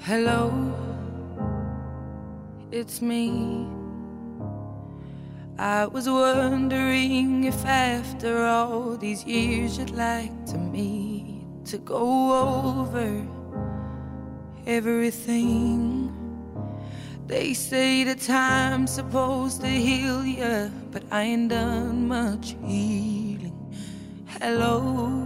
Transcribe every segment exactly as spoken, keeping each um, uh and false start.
Hello, it's me. I was wondering if after all these years you'd like to meet to go over everything. They say that time's supposed to heal ya, but I ain't done much healing. Hello,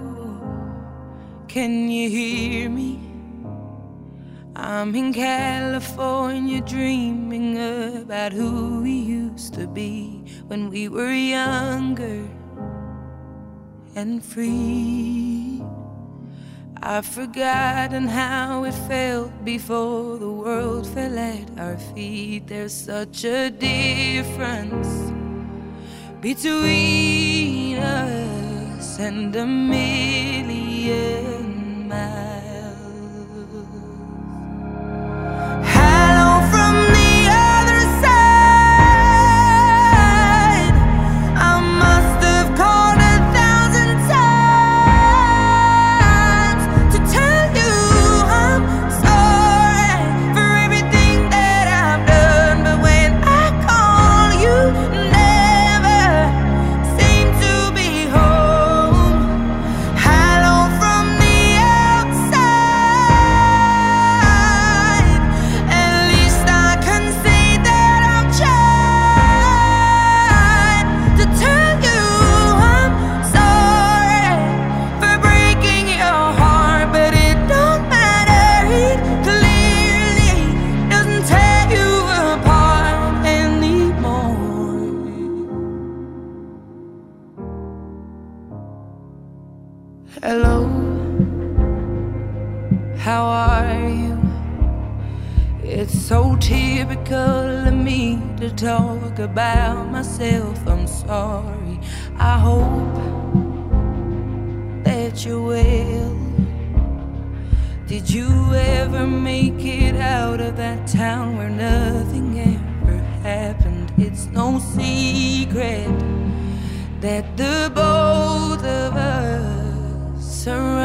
can you hear me? I'm in California dreaming about who we used to be when we were younger and free. I've forgotten how it felt before the world fell at our feet. There's such a difference between us and a million miles. Hello, how are you? It's so typical of me to talk about myself. I'm sorry. I hope that you're well. Did you ever make it out of that town where nothing ever happened? It's no secret that the both of us surround